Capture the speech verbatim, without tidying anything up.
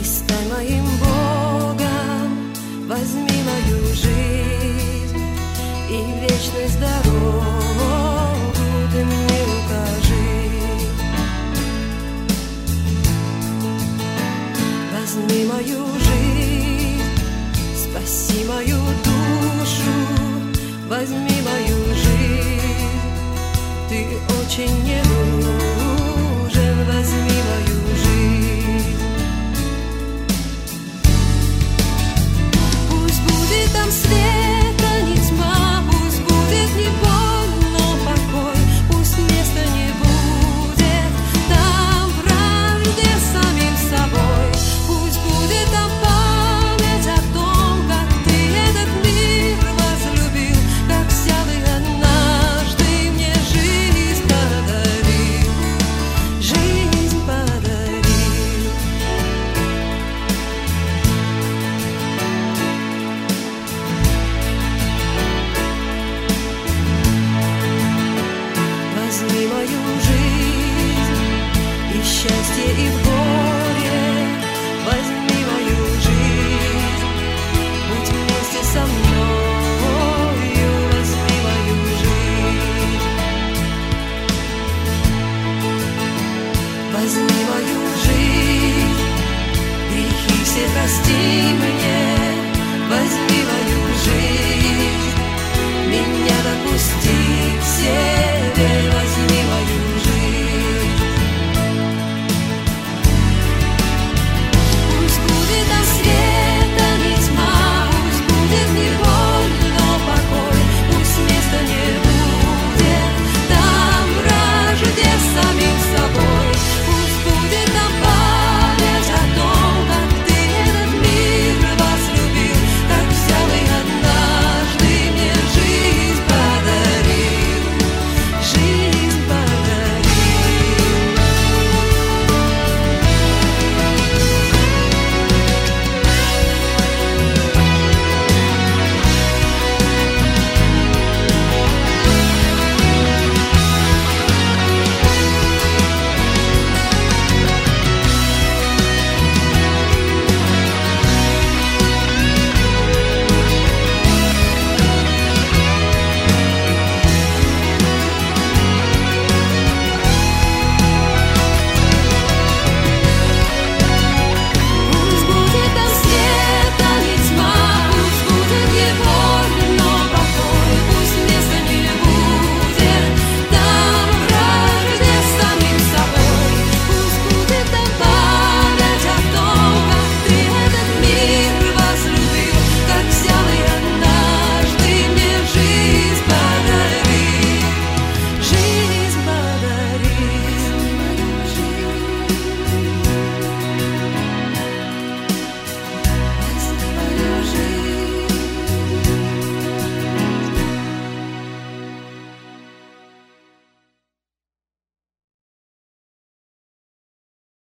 стань моим Богом, возьми мою жизнь и вечность дорогу ты мне укажи. Возьми мою жизнь, спаси мою душу, возьми мою жизнь, ты очень не нужен, возьми мою жизнь. Пусть будет там свет, а не тьма, пусть будет не боль, но покой, пусть места не будет там в вражде с самим собой. Пусть будет там память о том, как ты этот мир возлюбил, как взял и однажды мне жизнь подарил, жизнь подарил. Возьми мою жизнь и счастье, и в горе, возьми мою жизнь, будь вместе со мною, возьми мою жизнь. Возьми мою жизнь, грехи все прости